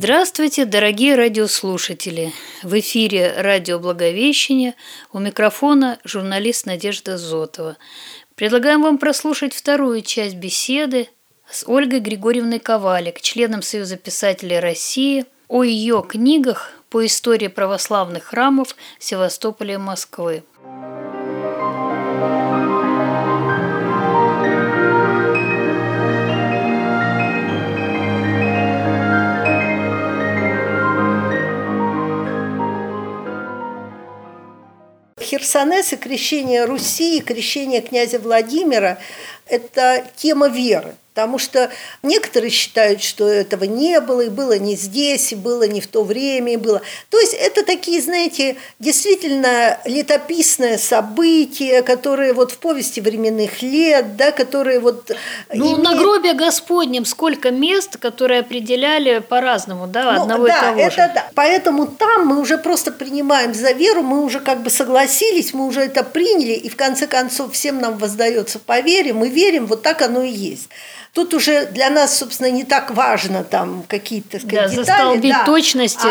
Здравствуйте, дорогие радиослушатели! В эфире радио «Благовещение», у микрофона журналист Надежда Зотова. Предлагаем вам прослушать вторую часть беседы с Ольгой Григорьевной Ковалик, членом Союза писателей России, о ее книгах по истории православных храмов Севастополя и Москвы. Херсонес и крещение Руси, и крещение князя Владимира – это тема веры. Потому что некоторые считают, что этого не было, и было не здесь, и было не в то время, и было. То есть это такие, знаете, действительно летописные события, которые вот в повести временных лет, да, которые вот… На гробе Господнем сколько мест, которые определяли по-разному, да, одного и того же. Да. Поэтому там мы уже просто принимаем за веру, мы уже как бы согласились, мы уже это приняли, и в конце концов всем нам воздается по вере, мы верим, вот так оно и есть. Тут уже для нас, собственно, не так важно там какие-то, так сказать, детали. Застолбить точности,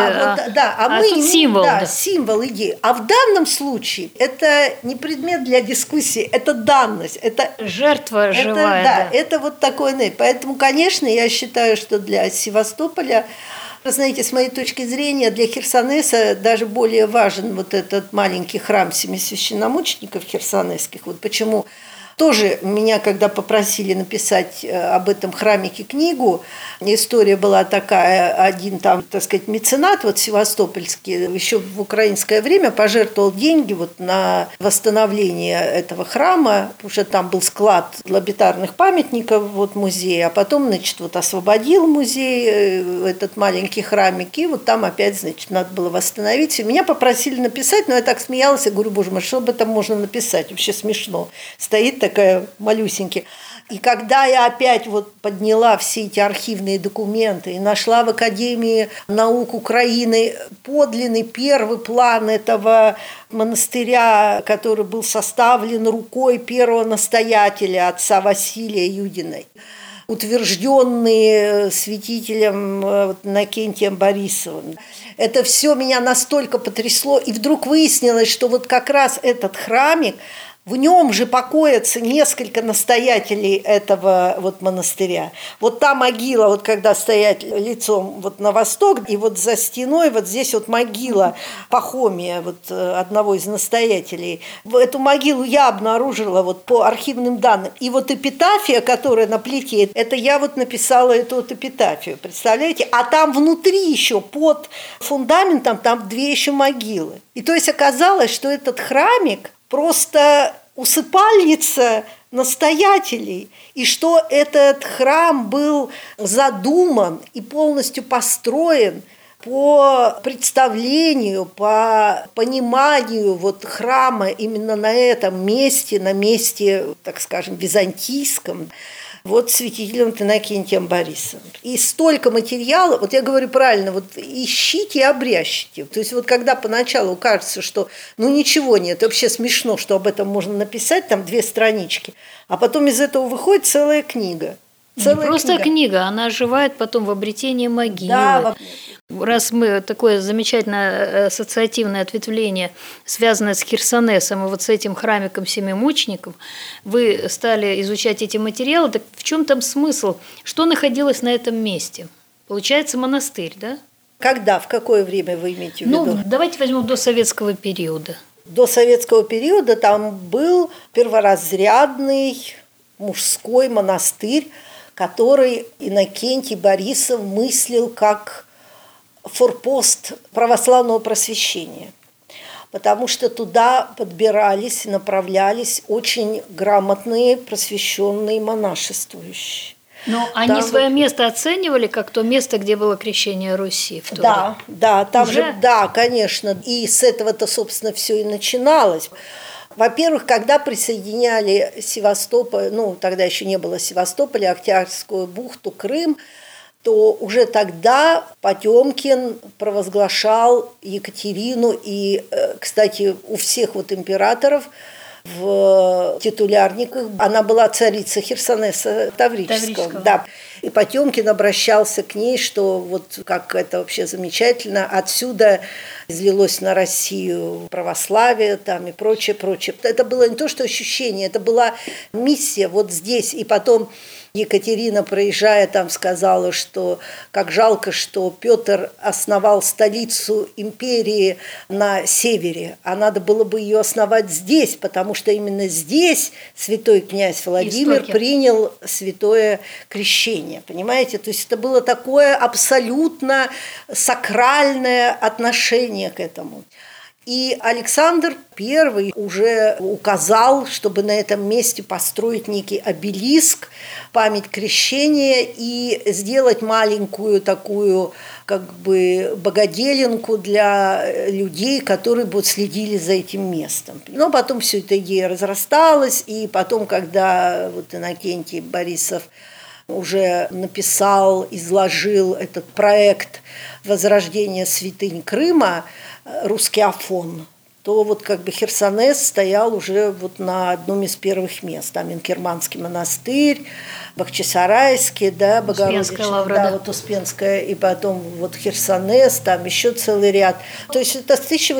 мы тут символ. Да, символ идеи. А в данном случае это не предмет для дискуссии, это данность. Это жертва живая. Да, это вот такое. Поэтому, конечно, я считаю, что для Севастополя, знаете, с моей точки зрения, для Херсонеса даже более важен вот этот маленький храм семи священномучеников херсонесских. Вот почему… Тоже меня, когда попросили написать об этом храмике книгу, история была такая, один там, так сказать, меценат вот севастопольский еще в украинское время пожертвовал деньги вот на восстановление этого храма, потому что там был склад лабитарных памятников вот музея, а потом, значит, вот освободил музей этот маленький храмик, и вот там опять, значит, надо было восстановить. И меня попросили написать, но я так смеялась, я говорю, боже мой, что об этом можно написать, вообще смешно. Стоит такая малюсенькая. И когда я опять вот подняла все эти архивные документы и нашла в Академии наук Украины подлинный первый план этого монастыря, который был составлен рукой первого настоятеля, отца Василия Юдиной, утвержденный святителем Иннокентием Борисовым. Это все меня настолько потрясло, и вдруг выяснилось, что вот как раз этот храмик, в нем же покоятся несколько настоятелей этого вот монастыря. Вот та могила, вот когда стоять лицом вот на восток, и вот за стеной вот здесь вот могила Пахомия, вот одного из настоятелей. Эту могилу я обнаружила вот по архивным данным. И вот эпитафия, которая на плите, это я вот написала эту вот эпитафию, представляете? А там внутри еще под фундаментом там две еще могилы. И то есть оказалось, что этот храмик просто усыпальница настоятелей, и что этот храм был задуман и полностью построен по представлению, по пониманию вот храма именно на этом месте, на месте, так скажем, византийском, вот святителем Иннокентием Борисовым. И столько материала, вот я говорю правильно, вот ищите и обрящите. То есть вот когда поначалу кажется, что ничего нет, вообще смешно, что об этом можно написать, там 2 странички, а потом из этого выходит целая книга. Не просто книга, она оживает потом в обретении могилы. Да, раз мы такое замечательное ассоциативное ответвление, связанное с Херсонесом и вот с этим храмиком семимучеников, вы стали изучать эти материалы, так в чем там смысл? Что находилось на этом месте? Получается, монастырь, да? Когда, в какое время вы имеете в виду? Давайте возьмем до советского периода. До советского периода там был перворазрядный мужской монастырь, который Иннокентий Борисов мыслил как форпост православного просвещения, потому что туда подбирались, направлялись очень грамотные, просвещенные монашествующие. Но они свое место оценивали как то место, где было крещение Руси? Там же, конечно. И с этого-то, собственно, все и начиналось. Во-первых, когда присоединяли Севастополь, тогда еще не было Севастополя, Октябрьскую бухту, Крым, то уже тогда Потемкин провозглашал Екатерину, и, кстати, у всех вот императоров в титулярниках она была царица Херсонеса Таврического. Да. И Потемкин обращался к ней, что вот как это вообще замечательно, отсюда излилось на Россию православие там и прочее, прочее. Это было не то, что ощущение, это была миссия вот здесь. И потом Екатерина, проезжая там, сказала, что как жалко, что Петр основал столицу империи на севере, а надо было бы ее основать здесь, потому что именно здесь святой князь Владимир принял святое крещение, понимаете? То есть это было такое абсолютно сакральное отношение к этому. И Александр I уже указал, чтобы на этом месте построить некий обелиск, память крещения и сделать маленькую такую как бы богоделенку для людей, которые будут следили за этим местом. Но потом все эта идея разрасталась, и потом, когда вот Иннокентий Борисов уже написал, изложил этот проект возрождения святынь Крыма, русский Афон, то вот как бы Херсонес стоял уже вот на одном из первых мест. Там Инкерманский монастырь, Бахчисарайский, да, Богородичный, да, вот Успенская, и потом вот Херсонес, там еще целый ряд. То есть это с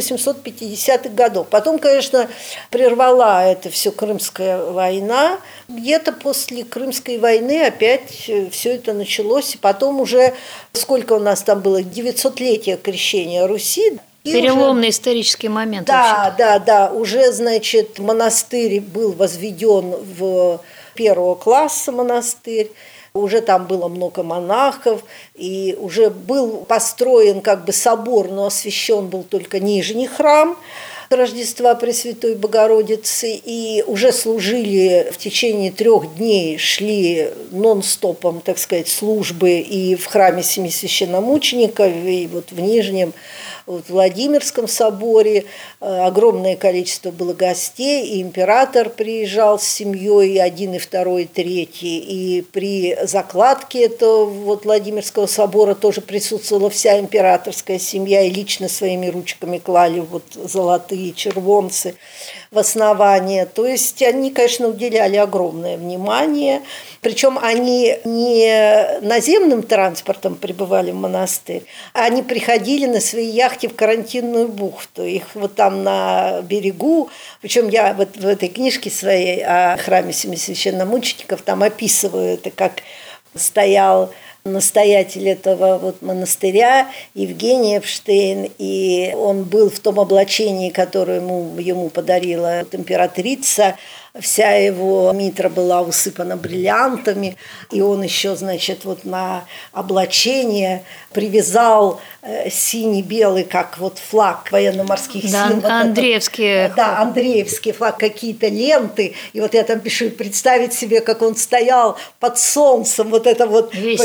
1850-х годов. Потом, конечно, прервала это все Крымская война. Где-то после Крымской войны опять все это началось. И потом уже, сколько у нас там было, 900-летие крещения Руси. Переломный исторический момент. Да, уже, значит, монастырь был возведен в первого класса монастырь, уже там было много монахов, и уже был построен как бы собор, но освящен был только нижний храм Рождества Пресвятой Богородицы, и уже служили в течение 3 дней, шли нон-стопом, так сказать, службы и в храме Семи Священномучеников, и вот в Нижнем, в Владимирском соборе огромное количество было гостей, и император приезжал с семьей, и 1, и 2, и 3, и при закладке этого вот Владимирского собора тоже присутствовала вся императорская семья, и лично своими ручками клали вот золотые червонцы в основание. То есть они, конечно, уделяли огромное внимание, причем они не наземным транспортом прибывали в монастырь, а они приходили на своей яхте в Карантинную бухту. Их вот там на берегу, причем я вот в этой книжке своей о храме Семи Священномучеников там описываю это, как стоял настоятель этого вот монастыря Евгений Эпштейн, и он был в том облачении, которое ему подарила императрица. Вся его митра была усыпана бриллиантами, и он еще, значит, вот на облачение привязал синий-белый, как вот флаг военно-морских сил. Да, вот Андреевский. Да, Андреевский флаг, какие-то ленты. И вот я там пишу, представить себе, как он стоял под солнцем, вот это вот, весь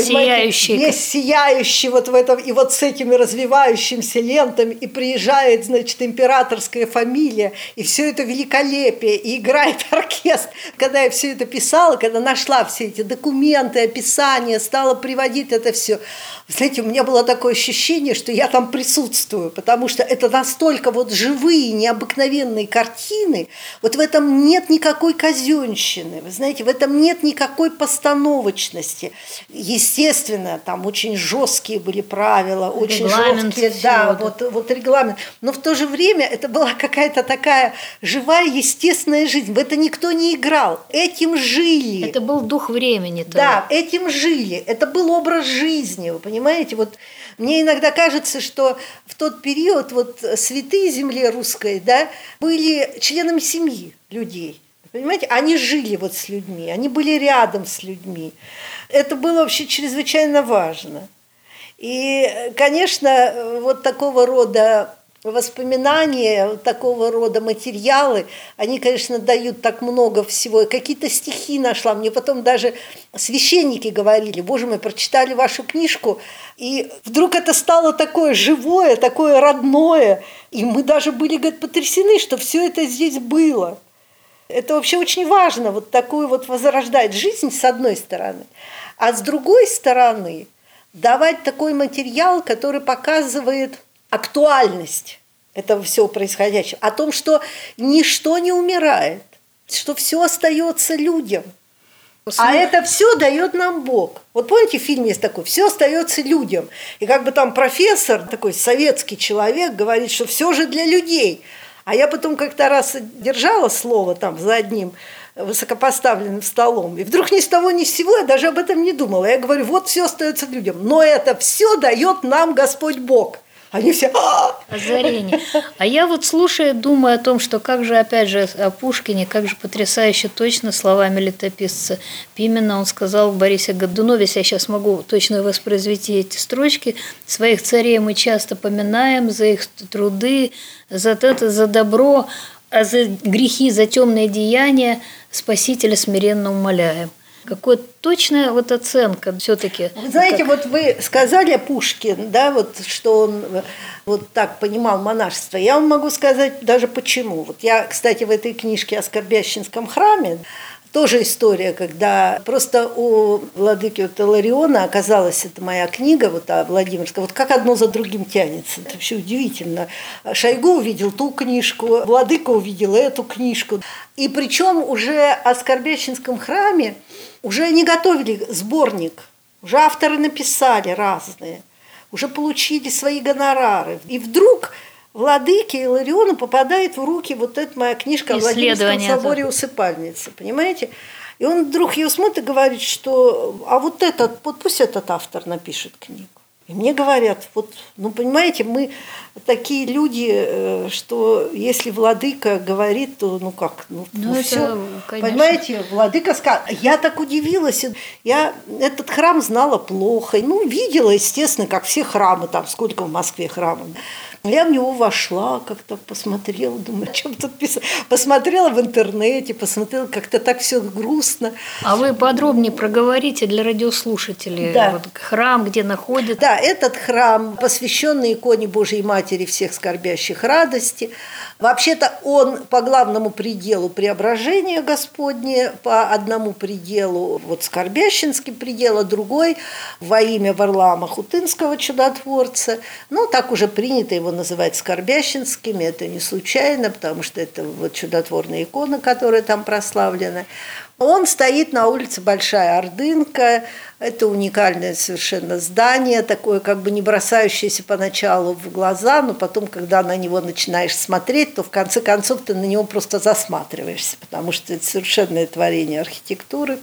сияющий вот в этом, и вот с этими развивающимися лентами, и приезжает, значит, императорская фамилия, и все это великолепие, и играет оркестр. Когда я все это писала, когда нашла все эти документы, описания, стала приводить это все, знаете, у меня было такое ощущение, что я там присутствую, потому что это настолько вот живые, необыкновенные картины, вот в этом нет никакой казенщины, вы знаете, в этом нет никакой постановочности. Естественно, там очень жесткие были правила, очень жесткие, да, вот регламент, но в то же время это была какая-то такая живая, естественная жизнь, в это никто не играл, этим жили. Это был дух времени. Да, этим жили, это был образ жизни, вы понимаете, вот мне иногда кажется, что в тот период вот святые земли русской, да, были членами семьи людей, понимаете, они жили вот с людьми, они были рядом с людьми, это было вообще чрезвычайно важно. И, конечно, вот такого рода воспоминания, такого рода материалы, они, конечно, дают так много всего. Какие-то стихи нашла. Мне потом даже священники говорили: боже мой, прочитали вашу книжку, и вдруг это стало такое живое, такое родное. И мы даже были, говорят, потрясены, что все это здесь было. Это вообще очень важно, вот такую вот возрождать жизнь с одной стороны, а с другой стороны давать такой материал, который показывает актуальность этого всего происходящего, о том, что ничто не умирает, что все остается людям. А это все дает нам Бог. Вот помните, в фильме есть такой: все остается людям. И как бы там профессор, такой советский человек, говорит, что все же для людей. А я потом как-то раз держала слово там за одним высокопоставленным столом, и вдруг ни с того ни с сего я даже об этом не думала. Я говорю: вот все остается людям, но это все дает нам Господь Бог. Они все озарение. А я вот, слушая, думаю о том, что как же, опять же, о Пушкине, как же потрясающе точно словами летописца Пимена он сказал в Борисе Годунове, я сейчас могу точно воспроизвести эти строчки: «Своих царей мы часто поминаем за их труды, за это, за добро, а за грехи, за темные деяния Спасителя смиренно умоляем». Какая точная вот оценка все-таки. Вы знаете, вот вы сказали Пушкин, да, вот что он вот так понимал монашество. Я вам могу сказать даже почему. Вот я, кстати, в этой книжке о Скорбященском храме тоже история, когда просто у владыки вот Илариона оказалась эта моя книга, вот о Владимирском, вот как одно за другим тянется. Это вообще удивительно. Шойгу увидел ту книжку, владыка увидел эту книжку. И причем уже о Скорбященском храме уже они готовили сборник, уже авторы написали разные, уже получили свои гонорары. И вдруг владыке Илариону попадает в руки вот эта моя книжка о Владимирском соборе усыпальницы, понимаете? И он вдруг ее смотрит и говорит, что а вот пусть этот автор напишет книгу. И мне говорят, вот, ну, понимаете, мы такие люди, что если владыка говорит, то ну как, все. Понимаете, владыка сказал. Я так удивилась. Я этот храм знала плохо. Ну, видела, естественно, как все храмы, там сколько в Москве храмов. Я в него вошла, как-то посмотрела, думаю, о чем тут писать. Посмотрела в интернете, посмотрела, как-то так все грустно. А вы подробнее проговорите для радиослушателей, да. Вот храм, где находится. Да, этот храм, посвященный иконе Божьей Матери всех скорбящих радости. Вообще-то он по главному пределу Преображения Господне, по одному пределу вот Скорбященский предел, а другой во имя Варлаама Хутынского чудотворца. Ну, так уже принято его называть Скорбященским, это не случайно, потому что это вот чудотворная икона, которая там прославлена. Он стоит на улице Большая Ордынка. Это уникальное совершенно здание, такое как бы не бросающееся поначалу в глаза, но потом, когда на него начинаешь смотреть, то в конце концов ты на него просто засматриваешься, потому что это совершенное творение архитектуры.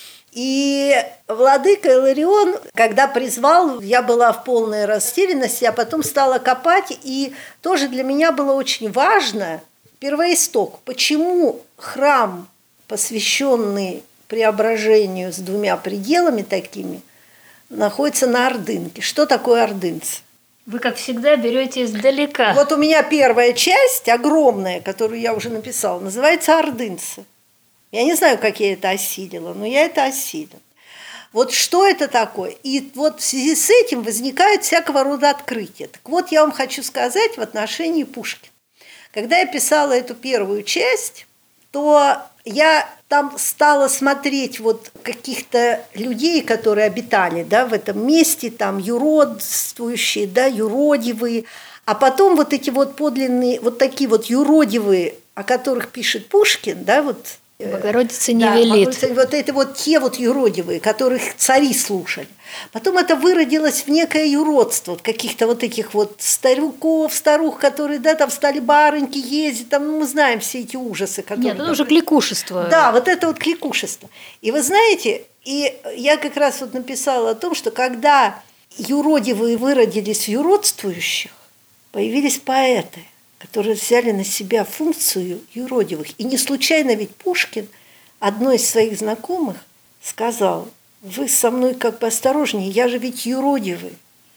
И владыка Иларион, когда призвал, я была в полной растерянности, а потом стала копать, и тоже для меня было очень важно первоисток, почему храм, посвященный Преображению с двумя пределами такими, находится на Ордынке. Что такое ордынцы? Вы, как всегда, берете издалека. Вот у меня первая часть, огромная, которую я уже написала, называется «Ордынцы». Я не знаю, как я это осилила, но я это осилила. Вот что это такое? И вот в связи с этим возникают всякого рода открытия. Так вот, я вам хочу сказать в отношении Пушкина. Когда я писала эту первую часть, то я там стала смотреть вот каких-то людей, которые обитали, да, в этом месте, там юродствующие, да, юродивые, а потом вот эти вот подлинные, вот такие вот юродивые, о которых пишет Пушкин, да, вот. Богородица не велит. Вот это вот те вот юродивые, которых цари слушали. Потом это выродилось в некое юродство, каких-то вот таких вот старух, которые, да, там стали барыньки ездить, там, ну, мы знаем все эти ужасы. Нет, это уже кликушество. Да, вот это вот кликушество. И вы знаете, и я как раз вот написала о том, что когда юродивые выродились в юродствующих, появились поэты, которые взяли на себя функцию юродивых. И не случайно ведь Пушкин одной из своих знакомых сказал: вы со мной как бы осторожнее, я же ведь юродивый.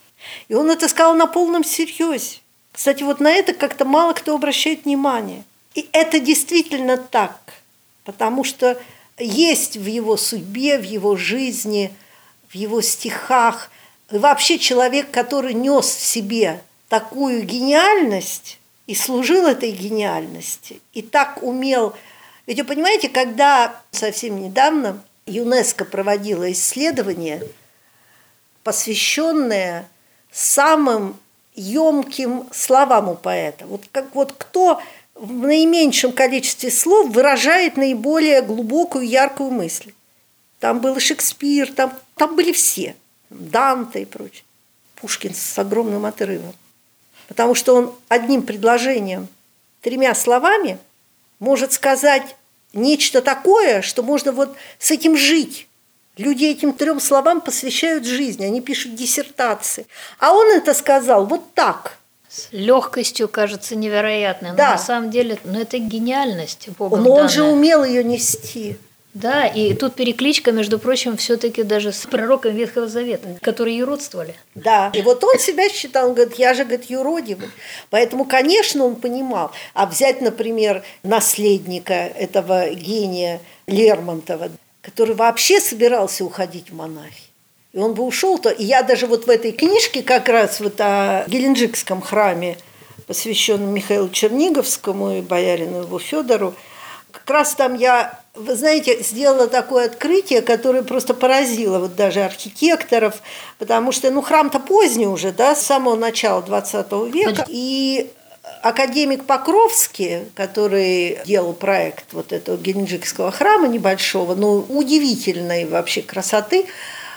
И он это сказал на полном серьезе. Кстати, вот на это как-то мало кто обращает внимание. И это действительно так, потому что есть в его судьбе, в его жизни, в его стихах, и вообще человек, который нес в себе такую гениальность, и служил этой гениальности, и так умел. Ведь вы понимаете, когда совсем недавно ЮНЕСКО проводило исследование, посвященное самым емким словам у поэта. Вот кто в наименьшем количестве слов выражает наиболее глубокую, яркую мысль. там был Шекспир, там были все, Данте и прочее. Пушкин с огромным отрывом. Потому что он одним предложением, 3 словами может сказать нечто такое, что можно вот с этим жить. Люди этим 3 словам посвящают жизнь, они пишут диссертации. А он это сказал вот так. С легкостью, кажется, невероятной. Но да. На самом деле, это гениальность Богом Но он данная. же умел ее нести. Да, и тут перекличка, между прочим, все-таки даже с пророком Ветхого Завета, которые юродствовали. Да, и вот он себя считал, он говорит, я же, говорит, юродивый. Поэтому, конечно, он понимал. А взять, например, наследника этого гения Лермонтова, который вообще собирался уходить в монахи. И он бы ушел-то. И я даже вот в этой книжке как раз вот о Геленджикском храме, посвященном Михаилу Черниговскому и боярину его Федору, как раз там я, вы знаете, сделала такое открытие, которое просто поразило вот даже архитекторов, потому что, храм-то поздний уже, да, с самого начала XX века, и академик Покровский, который делал проект вот этого Геленджикского храма небольшого, удивительной вообще красоты,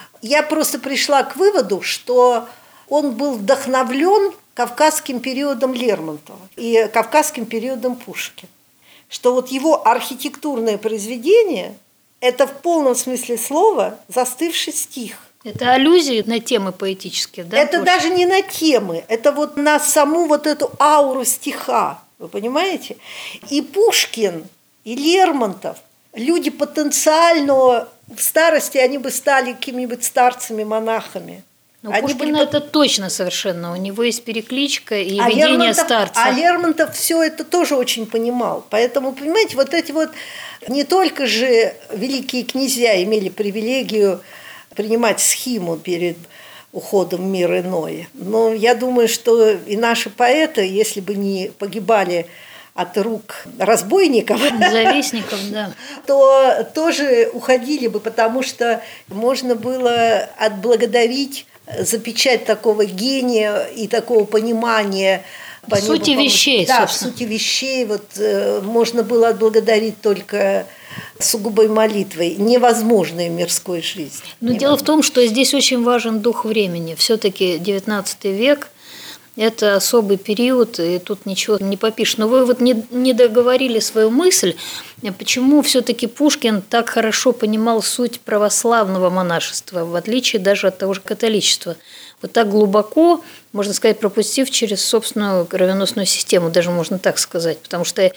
я просто пришла к выводу, что он был вдохновлен кавказским периодом Лермонтова и кавказским периодом Пушкина. Что вот его архитектурное произведение – это в полном смысле слова застывший стих. Это аллюзии на темы поэтические, да? Это даже не на темы, это вот на саму вот эту ауру стиха, вы понимаете? И Пушкин, и Лермонтов, люди потенциально в старости, они бы стали какими-нибудь старцами-монахами. Пушкина это точно совершенно. У него есть перекличка и видение старца. А Лермонтов все это тоже очень понимал. Поэтому, понимаете, вот эти вот не только же великие князья имели привилегию принимать схиму перед уходом в мир иной. Но я думаю, что и наши поэты, если бы не погибали от рук разбойников, завистников, да, то тоже уходили бы, потому что можно было отблагодарить за печать такого гения и такого понимания сути вещей, да, собственно. В сути вещей можно было отблагодарить только сугубой молитвой, невозможной мирской жизни. Но дело в том, что здесь очень важен дух времени. Все-таки 19 век – это особый период, и тут ничего не попишешь. Но вы не договорили свою мысль, почему все-таки Пушкин так хорошо понимал суть православного монашества, в отличие даже от того же католичества. Вот так глубоко, можно сказать, пропустив через собственную кровеносную систему, даже можно так сказать. Потому что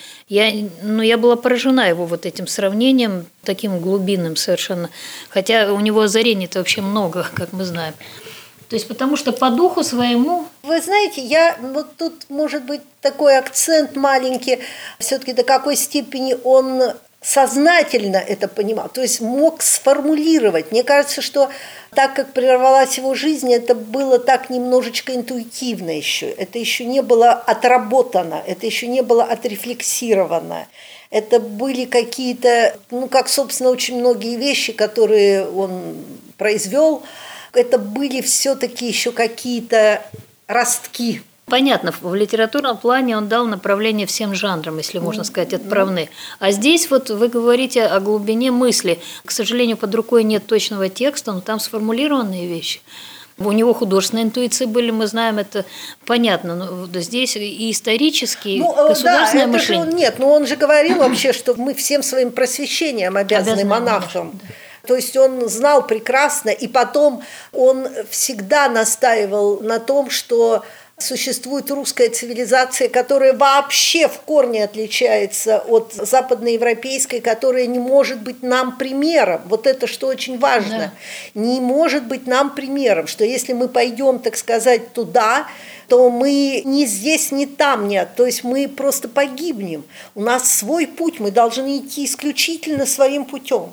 я была поражена его вот этим сравнением, таким глубинным совершенно. Хотя у него озарений-то вообще много, как мы знаем. То есть потому что по духу своему… Вы знаете, вот тут может быть такой акцент маленький, все-таки до какой степени он сознательно это понимал, то есть мог сформулировать. Мне кажется, что так как прервалась его жизнь, это было так немножечко интуитивно еще. Это еще не было отработано, это еще не было отрефлексировано. Это были какие-то, как, собственно, очень многие вещи, которые он произвел, это были все-таки еще какие-то ростки. Понятно, в литературном плане он дал направление всем жанрам, если можно сказать, отправные. А здесь вот вы говорите о глубине мысли. К сожалению, под рукой нет точного текста, но там сформулированные вещи. У него художественные интуиции были, мы знаем, это понятно. Но здесь и исторические, и государственное мышление. Нет, но он же говорил вообще, что мы всем своим просвещением обязаны монахам. То есть он знал прекрасно, и потом он всегда настаивал на том, что существует русская цивилизация, которая вообще в корне отличается от западноевропейской, которая не может быть нам примером. Вот это что очень важно. Да. Не может быть нам примером, что если мы пойдем, так сказать, туда, то мы ни здесь, ни там нет. То есть мы просто погибнем. У нас свой путь, мы должны идти исключительно своим путем.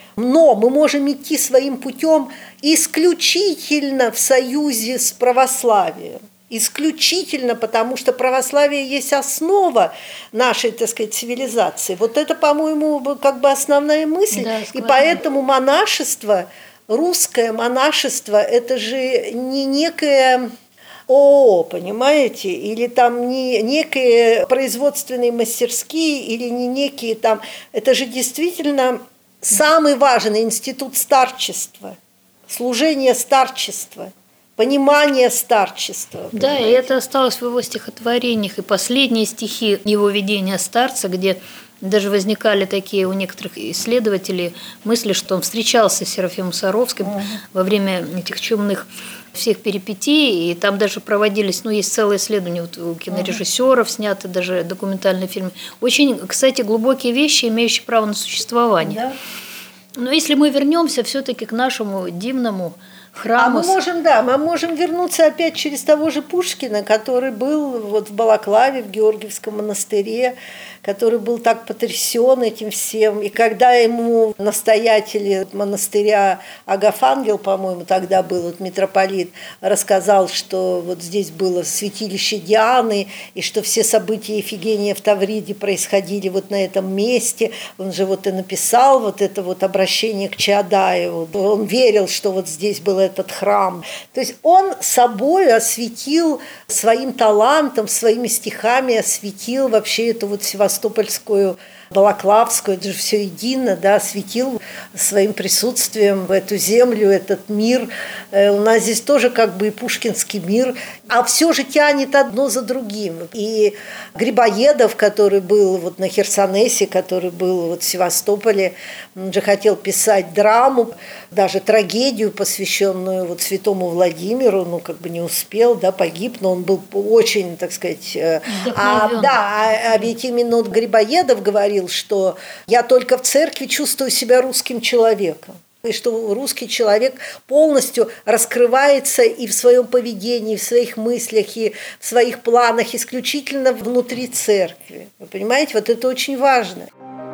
Но мы можем идти своим путем исключительно в союзе с православием. Исключительно, потому что православие есть основа нашей, так сказать, цивилизации. Вот это, по-моему, как бы основная мысль. Да, и поэтому монашество, русское монашество, это же не некое ООО, понимаете, или там не некие производственные мастерские, или не некие там… Это же действительно самый важный институт старчества, служение старчества, понимание старчества. Да, и это осталось в его стихотворениях. И последние стихи его видения старца, где даже возникали такие у некоторых исследователей мысли, что он встречался с Серафимом Саровским во время этих чумных всех перипетий, и там даже проводились, есть целое исследование вот у кинорежиссеров, сняты даже документальные фильмы. Очень, кстати, глубокие вещи, имеющие право на существование. Да. Но если мы вернемся все-таки к нашему дивному храму. Мы можем вернуться опять через того же Пушкина, который был вот в Балаклаве, в Георгиевском монастыре, который был так потрясен этим всем. И когда ему настоятель монастыря Агафангел, по-моему, тогда был вот митрополит, рассказал, что вот здесь было святилище Дианы, и что все события Ифигения в Тавриде происходили вот на этом месте, он же вот и написал вот это вот обращение к Чаадаеву. Он верил, что вот здесь был этот храм. То есть он собой осветил своим талантом, своими стихами осветил вообще эту вот севастопольскую, балаклавскую, это же все едино, да, осветил своим присутствием в эту землю, этот мир. У нас здесь тоже как бы и пушкинский мир, а все же тянет одно за другим. И Грибоедов, который был вот на Херсонесе, который был вот в Севастополе, он же хотел писать драму, даже трагедию, посвященную вот святому Владимиру, как бы не успел, да, погиб, но он был очень, так сказать, а ведь именно вот Грибоедов говорил, что я только в церкви чувствую себя русским человеком. И что русский человек полностью раскрывается и в своем поведении, и в своих мыслях, и в своих планах исключительно внутри церкви. Вы понимаете, вот это очень важно.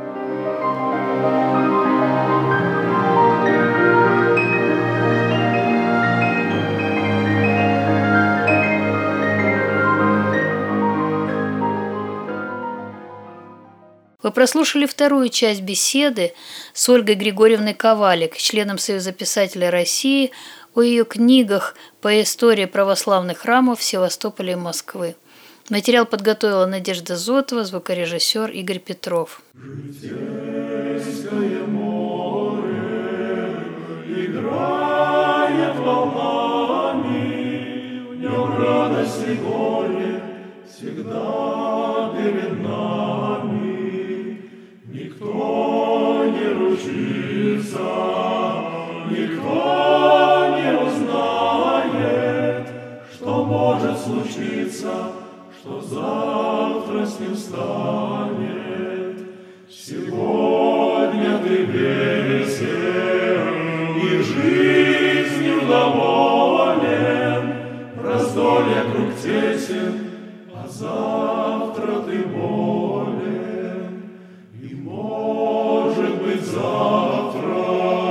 Вы прослушали вторую часть беседы с Ольгой Григорьевной Ковалик, членом Союза писателей России, о ее книгах по истории православных храмов Севастополя и Москвы. Материал подготовила Надежда Зотова, звукорежиссер Игорь Петров. Житейское море играет волнами, в нем радость и горе всегда перед нами. Никто не ручится, никто не узнает, что может случиться, что завтра с ним станет. Сегодня ты весел и жизнью доволен, раздолье круг тесен, а завтра ты болен. И, может быть, завтра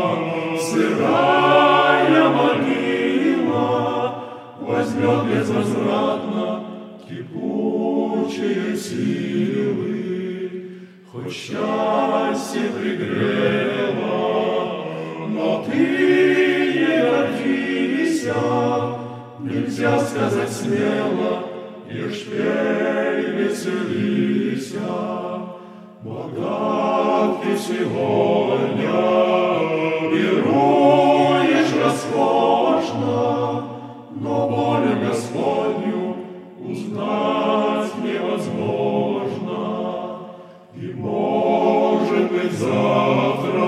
сырая могила возьмет безвозвратно кипучие силы. Хоть счастье пригрело, но ты не гордися, нельзя сказать смело, лишь пей, веселися. Богат ты сегодня, веруешь роскошно, но волю Господню узнать невозможно. И, может быть, завтра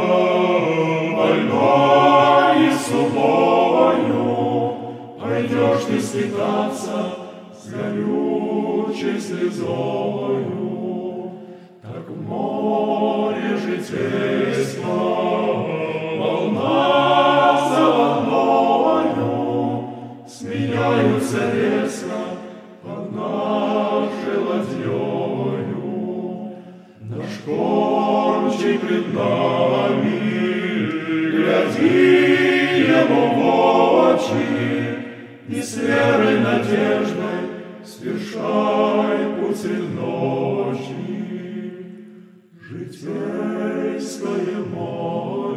больной и субою пойдешь ты скитаться с горючей слезою. Так в море житейском волна за волною сменяются резко под нашей ладьёю. Наш кормчий пред нами, гляди ему в очи, и с верой, надеждой свершай путь средь ночи. Житейское море